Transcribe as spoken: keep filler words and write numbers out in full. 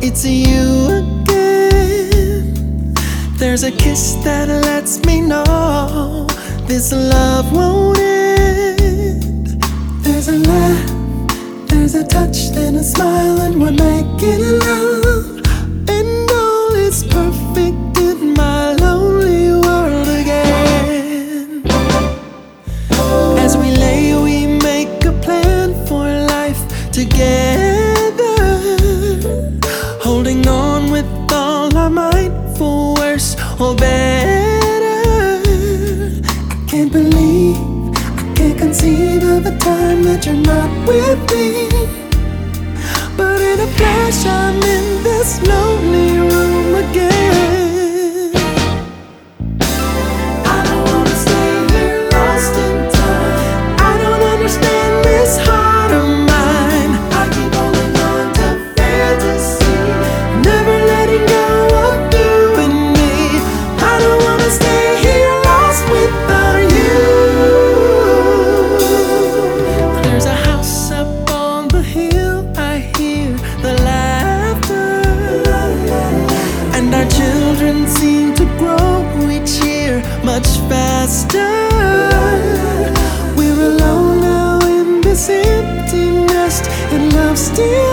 it's you again. There's a kiss that lets me know this love won't end. There's a laugh, there's a touch, then a smile, and we're making love. And all is perfect in my lonely world again. As we lay, we make a plan for life together, holding on with all our might for worse or better. I can't believe, I can't conceive of a time that you're not with me. But in a flash, I'm in this lonely room again. I don't wanna stay here lost in time. I don't understand this heart of mine. I keep holding on to fantasy, never letting go of you and me. I don't wanna stay here lost without you. There's a house up on the hill, I hear the laughter, and our children seem to grow each year much faster. We're alone now in this empty nest, and love still